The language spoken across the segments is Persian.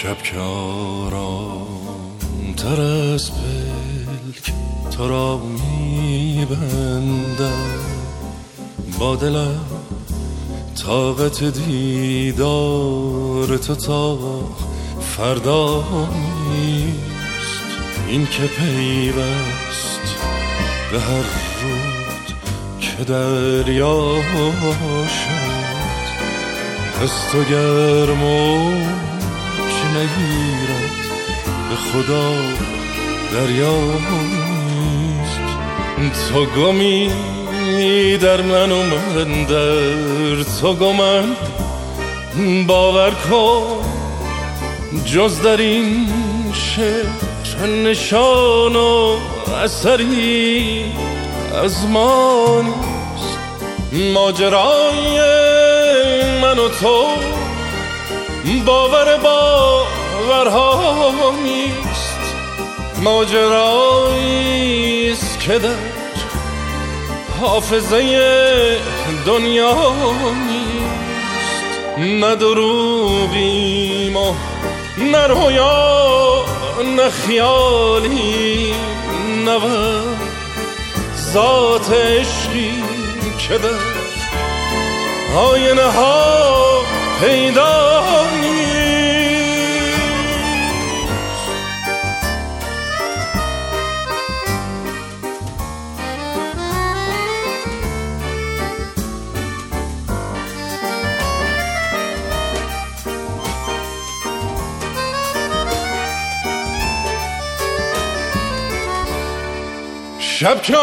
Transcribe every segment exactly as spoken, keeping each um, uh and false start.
شب که آرام تر از پلک تو را میبندم، با دلم طاقت دیدار تو تا فردا نیست. این که پیوست به هر رود که دریا شد، از تو گرم و نگیرد به خدا دریا نیست. تو گمی در من و من در تو گمم، باور کن جز در این شعر نشان و اثری از ما نیست. ماجرای من و تو باور باورها نیست، ماجراییست که در حافظه دنیا نیست. نه دروغیم و نه رویا نه خیالی، نه ذات عشقی که در آینه ها پیدا نیست. شب که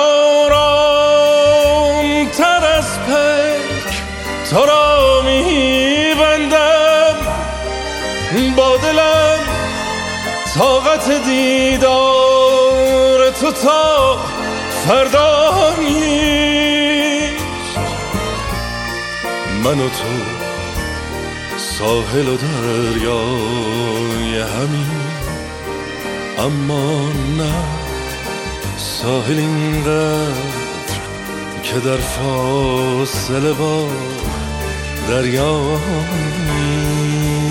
آرام تر از پلک تو را میبندم، با دلم طاقت دیدار تو تا فردا نیست. من و تو ساحل و دریای همین، اما نه ساحل اینقدر که در فاصله با دریا نیست.